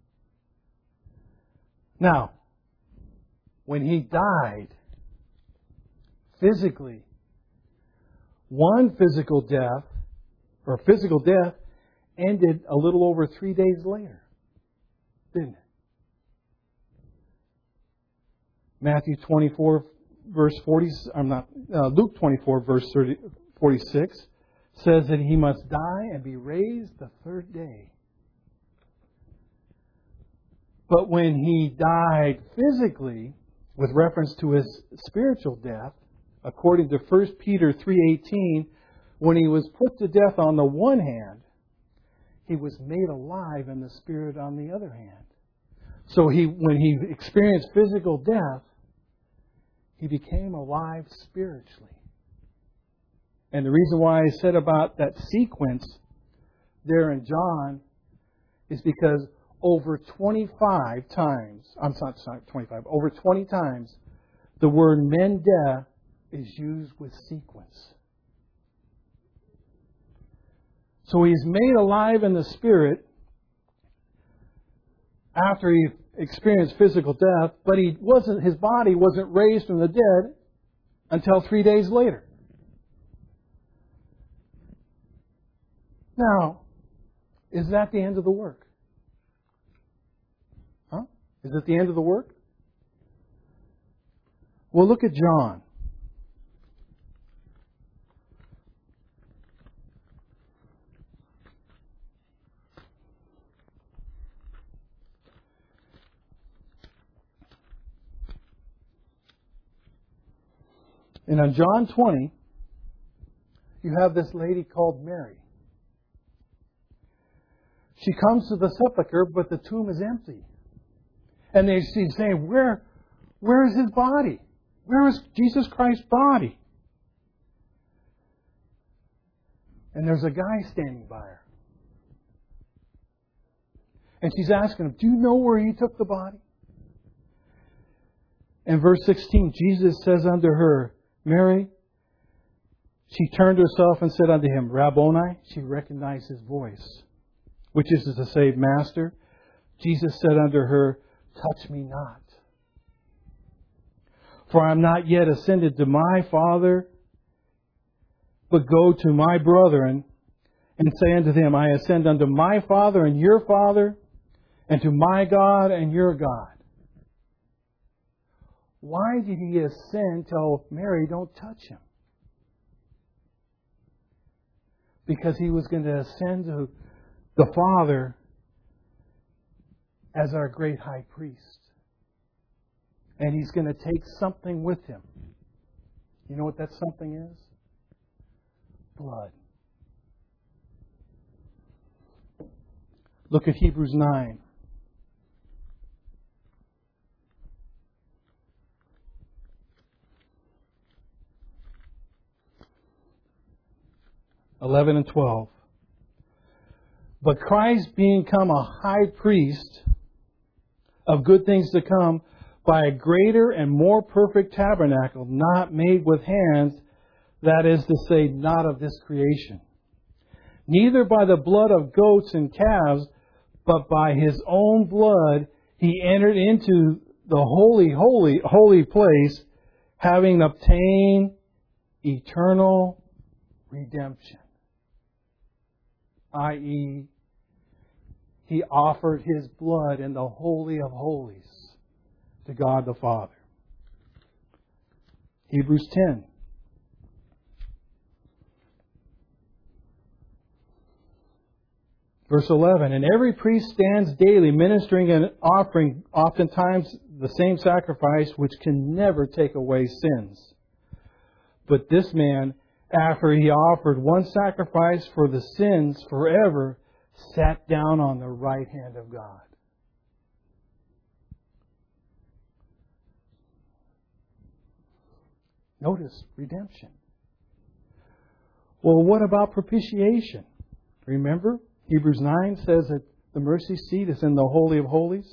Now, when He died, physically, one physical death, or physical death, ended a little over three days later, didn't it? Matthew twenty-four, verse forty. I'm not. Uh, Luke twenty-four, verse thirty, forty-six, says that He must die and be raised the third day. But when He died physically, with reference to His spiritual death, according to First Peter three eighteen, when He was put to death on the one hand, He was made alive in the Spirit on the other hand. So he, when He experienced physical death, He became alive spiritually. And the reason why I said about that sequence there in John is because over twenty-five times, I'm not sorry, twenty-five, over twenty times, the word mendah is used with sequence. So He's made alive in the Spirit after He experienced physical death, but he wasn't. His body wasn't raised from the dead until three days later. Now, is that the end of the work? Huh? Is it the end of the work? Well, look at John. And on John twenty, you have this lady called Mary. She comes to the sepulchre, but the tomb is empty. And they see saying, Where, where is His body? Where is Jesus Christ's body? And there's a guy standing by her. And she's asking him, do you know where He took the body? And verse sixteen, Jesus says unto her, Mary. She turned herself and said unto Him, Rabboni. She recognized His voice, which is to say, Master. Jesus said unto her, touch me not, for I am not yet ascended to my Father, but go to my brethren, and say unto them, I ascend unto my Father and your Father, and to my God and your God. Why did He ascend? Tell Mary, don't touch Him. Because He was going to ascend to the Father as our great high priest. And He's going to take something with Him. You know what that something is? Blood. Look at Hebrews nine. eleven and twelve. But Christ being come a high priest of good things to come by a greater and more perfect tabernacle, not made with hands, that is to say, not of this creation. Neither by the blood of goats and calves, but by His own blood He entered into the holy, holy, holy place, having obtained eternal redemption. that is, He offered His blood in the Holy of Holies to God the Father. Hebrews ten. Verse eleven, and every priest stands daily ministering and offering oftentimes the same sacrifice which can never take away sins. But this man, after he offered one sacrifice for the sins forever, sat down on the right hand of God. Notice redemption. Well, what about propitiation? Remember? Hebrews nine says that the mercy seat is in the Holy of Holies.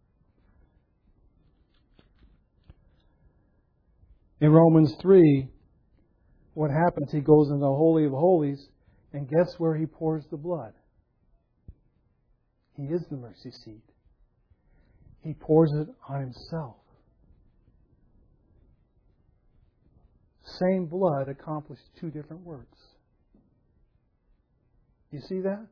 In Romans three, what happens? He goes in the Holy of Holies, and guess where he pours the blood? He is the mercy seat. He pours it on Himself. Same blood accomplished two different works. You see that?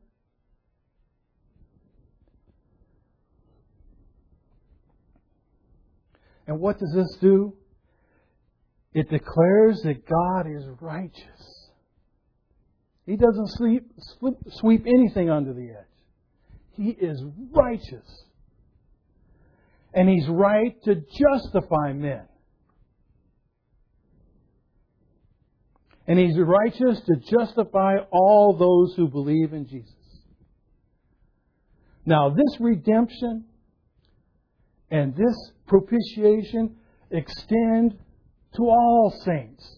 And what does this do? It declares that God is righteous. He doesn't sleep, slip, sweep anything under the edge. He is righteous. And He's right to justify men. And He's righteous to justify all those who believe in Jesus. Now, this redemption and this propitiation extend to all saints,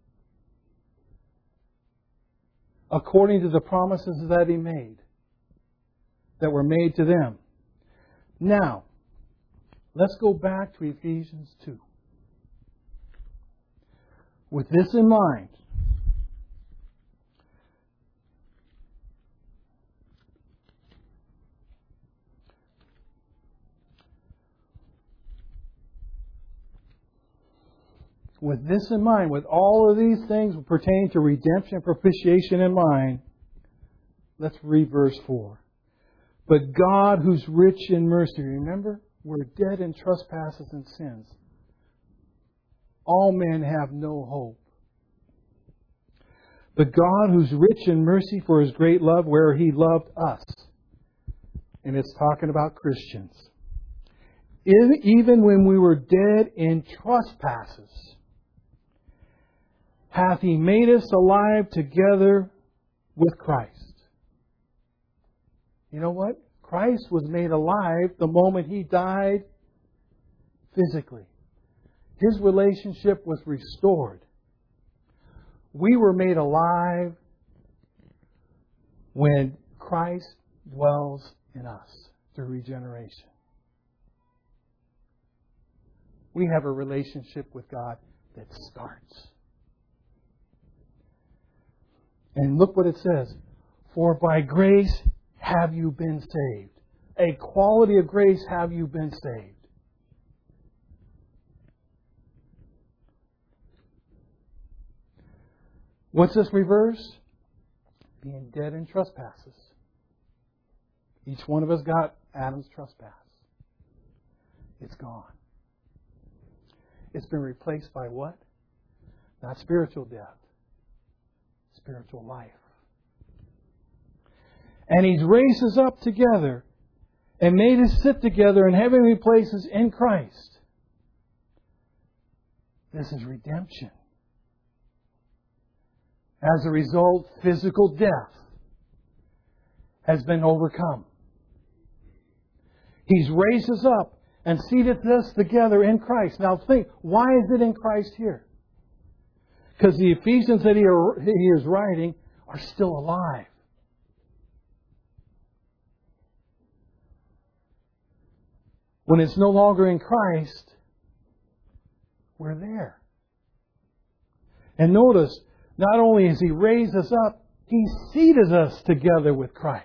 according to the promises that He made, that were made to them. Now, let's go back to Ephesians two. With this in mind, With this in mind, with all of these things pertaining to redemption and propitiation in mind, let's read verse four. But God, who's rich in mercy, remember, we're dead in trespasses and sins. All men have no hope. But God, who's rich in mercy for His great love, where He loved us. And it's talking about Christians. Even when we were dead in trespasses, hath He made us alive together with Christ. You know what? Christ was made alive the moment He died physically. His relationship was restored. We were made alive when Christ dwells in us through regeneration. We have a relationship with God that starts. And look what it says. For by grace have you been saved. A quality of grace have you been saved. What's this reverse? Being dead in trespasses. Each one of us got Adam's trespass. It's gone. It's been replaced by what? Not spiritual death. Spiritual life. And He's raised us up together and made us sit together in heavenly places in Christ. This is redemption. As a result, physical death has been overcome. He's raised us up and seated us together in Christ. Now think, why is it in Christ here? Because the Ephesians that he, he is writing are still alive. When it's no longer in Christ, we're there. And notice, not only has He raised us up, He seated us together with Christ.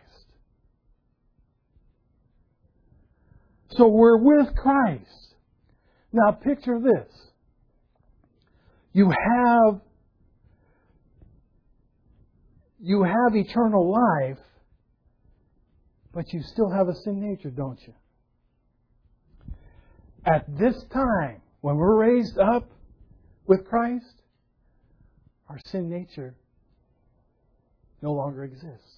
So we're with Christ. Now picture this. You have, you have eternal life, but you still have a sin nature, don't you? At this time, when we're raised up with Christ, our sin nature no longer exists.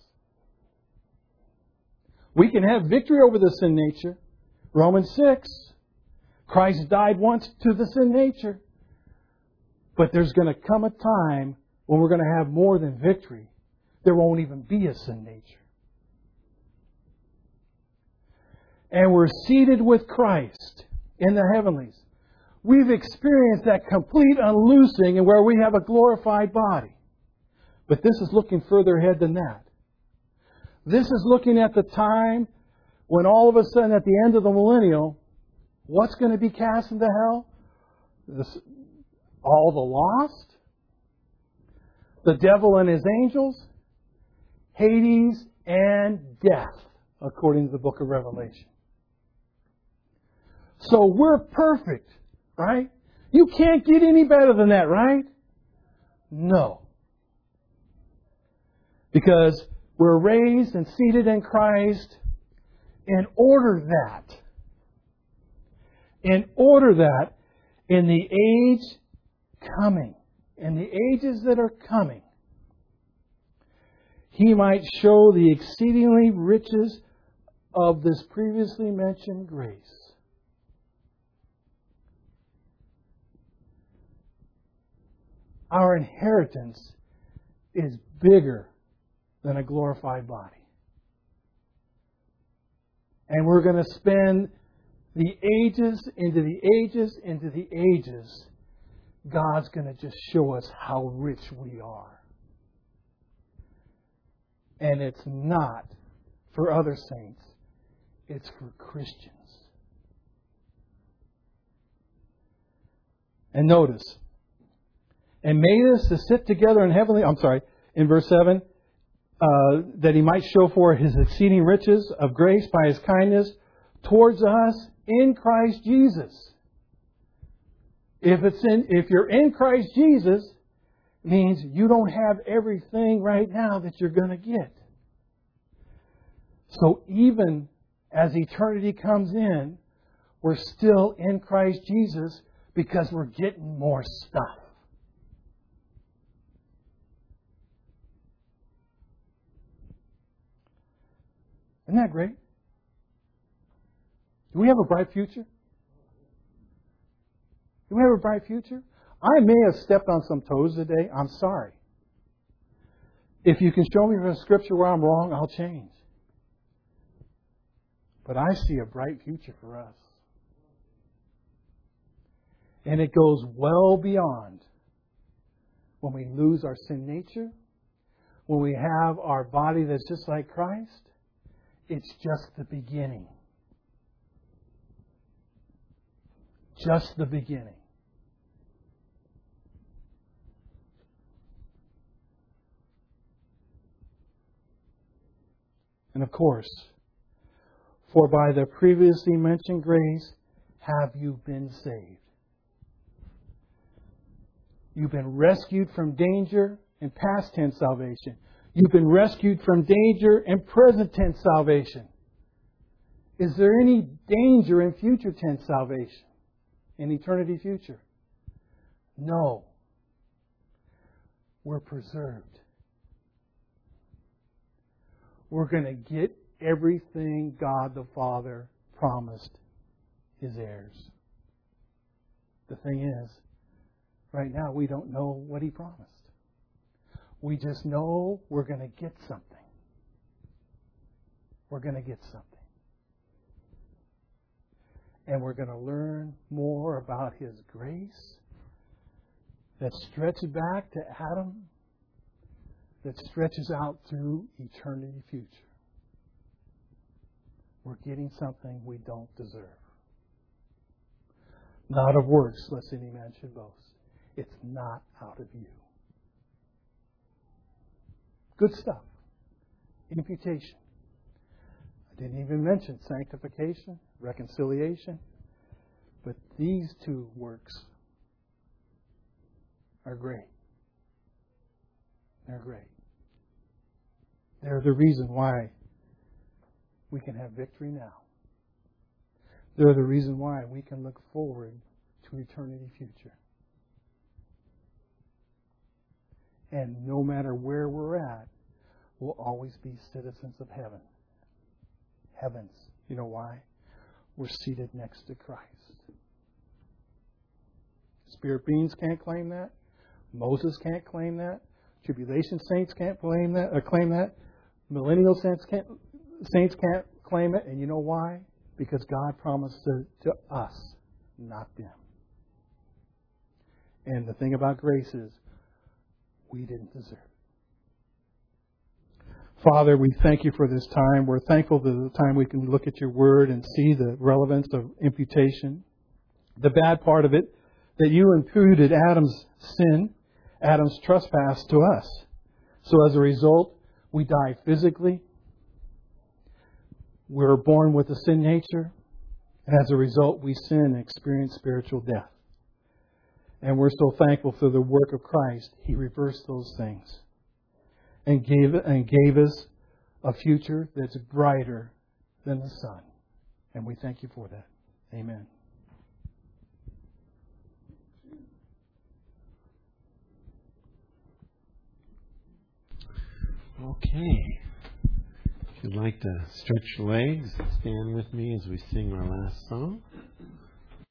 We can have victory over the sin nature. Romans six, Christ died once to the sin nature. But there's going to come a time when we're going to have more than victory. There won't even be a sin nature. And we're seated with Christ in the heavenlies. We've experienced that complete unloosing and where we have a glorified body. But this is looking further ahead than that. This is looking at the time when all of a sudden at the end of the millennial, what's going to be cast into hell? This, all the lost, the devil and his angels, Hades, and death, according to the book of Revelation. So we're perfect, right? You can't get any better than that, right? No. Because we're raised and seated in Christ in order that, in order that in the age coming, in the ages that are coming, He might show the exceedingly riches of this previously mentioned grace. Our inheritance is bigger than a glorified body. And we're going to spend the ages into the ages into the ages. God's going to just show us how rich we are. And it's not for other saints. It's for Christians. And notice, and made us to sit together in heavenly, I'm sorry, in verse seven, uh, that He might show forth His exceeding riches of grace by His kindness towards us in Christ Jesus. If it's in, if you're in Christ Jesus, it means you don't have everything right now that you're going to get. So even as eternity comes in, we're still in Christ Jesus because we're getting more stuff. Isn't that great? Do we have a bright future? Do we have a bright future? I may have stepped on some toes today. I'm sorry. If you can show me from Scripture where I'm wrong, I'll change. But I see a bright future for us. And it goes well beyond when we lose our sin nature, when we have our body that's just like Christ. It's just the beginning. Just the beginning. And of course, for by the previously mentioned grace have you been saved. You've been rescued from danger in past tense salvation. You've been rescued from danger in present tense salvation. Is there any danger in future tense salvation? In eternity future? No. We're preserved. We're going to get everything God the Father promised His heirs. The thing is, right now we don't know what He promised. We just know we're going to get something. We're going to get something. And we're going to learn more about His grace that stretches back to Adam, that stretches out through eternity future. We're getting something we don't deserve. Not of works, lest any man should boast. It's not out of you. Good stuff. Imputation. I didn't even mention sanctification, reconciliation. But these two works are great. They're great. They're the reason why we can have victory now. They're the reason why we can look forward to eternity future. And no matter where we're at, we'll always be citizens of heaven. Heavens. You know why? We're seated next to Christ. Spirit beings can't claim that. Moses can't claim that. Tribulation saints can't claim that. Or claim that. Millennial saints can't, saints can't claim it. And you know why? Because God promised to, to us, not them. And the thing about grace is, we didn't deserve it. Father, we thank you for this time. We're thankful for the time we can look at your word and see the relevance of imputation. The bad part of it, that you imputed Adam's sin, Adam's trespass to us. So as a result, we die physically. We're born with a sin nature. And as a result, we sin and experience spiritual death. And we're so thankful for the work of Christ. He reversed those things. And gave, and gave us a future that's brighter than the sun. And we thank you for that. Amen. Okay. If you'd like to stretch your legs, stand with me as we sing our last song.